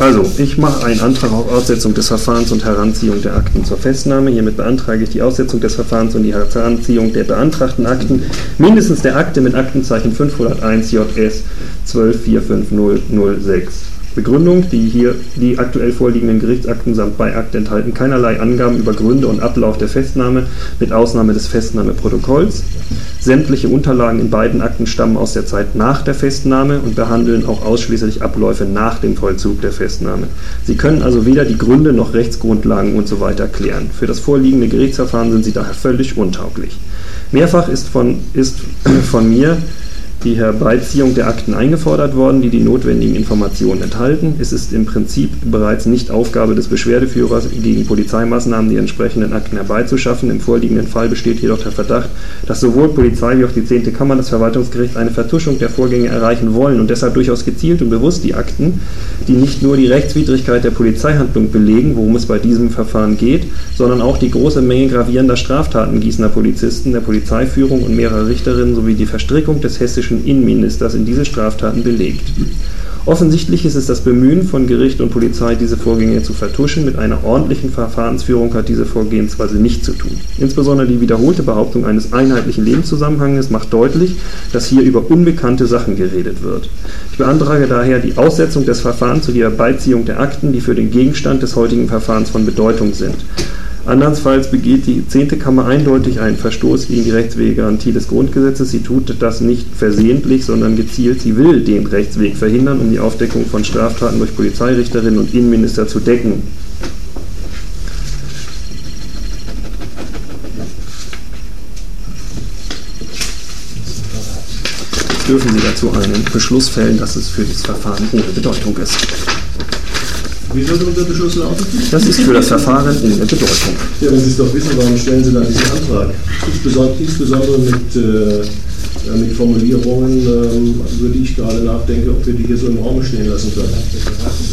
Also, ich mache einen Antrag auf Aussetzung des Verfahrens und Heranziehung der Akten zur Festnahme. Hiermit beantrage ich die Aussetzung des Verfahrens und die Heranziehung der beantragten Akten, mindestens der Akte mit Aktenzeichen 501 JS 12455006. Begründung: die aktuell vorliegenden Gerichtsakten samt Beiakt enthalten keinerlei Angaben über Gründe und Ablauf der Festnahme, mit Ausnahme des Festnahmeprotokolls. Sämtliche Unterlagen in beiden Akten stammen aus der Zeit nach der Festnahme und behandeln auch ausschließlich Abläufe nach dem Vollzug der Festnahme. Sie können also weder die Gründe noch Rechtsgrundlagen usw. klären. Für das vorliegende Gerichtsverfahren sind sie daher völlig untauglich. Mehrfach ist von mir die Herbeiziehung der Akten eingefordert worden, die notwendigen Informationen enthalten. Es ist im Prinzip bereits nicht Aufgabe des Beschwerdeführers, gegen Polizeimaßnahmen die entsprechenden Akten herbeizuschaffen. Im vorliegenden Fall besteht jedoch der Verdacht, dass sowohl Polizei wie auch die 10. Kammer des Verwaltungsgerichts eine Vertuschung der Vorgänge erreichen wollen und deshalb durchaus gezielt und bewusst die Akten, die nicht nur die Rechtswidrigkeit der Polizeihandlung belegen, worum es bei diesem Verfahren geht, sondern auch die große Menge gravierender Straftaten Gießener Polizisten, der Polizeiführung und mehrerer Richterinnen sowie die Verstrickung des hessischen Innenministers in diese Straftaten belegt. Offensichtlich ist es das Bemühen von Gericht und Polizei, diese Vorgänge zu vertuschen. Mit einer ordentlichen Verfahrensführung hat diese Vorgehensweise nichts zu tun. Insbesondere die wiederholte Behauptung eines einheitlichen Lebenszusammenhanges macht deutlich, dass hier über unbekannte Sachen geredet wird. Ich beantrage daher die Aussetzung des Verfahrens zu der Herbeiziehung der Akten, die für den Gegenstand des heutigen Verfahrens von Bedeutung sind. Andernfalls begeht die 10. Kammer eindeutig einen Verstoß gegen die Rechtsweggarantie des Grundgesetzes. Sie tut das nicht versehentlich, sondern gezielt. Sie will den Rechtsweg verhindern, um die Aufdeckung von Straftaten durch Polizeirichterinnen und Innenminister zu decken. Dürfen Sie dazu einen Beschluss fällen, dass es für dieses Verfahren ohne Bedeutung ist. Wie sollte unser Beschluss lauten? Das ist für das Verfahren ohne Bedeutung. Ja, wenn Sie es doch wissen, warum stellen Sie dann diesen Antrag? Insbesondere mit Formulierungen, über die ich gerade nachdenke, ob wir die hier so im Raum stehen lassen können.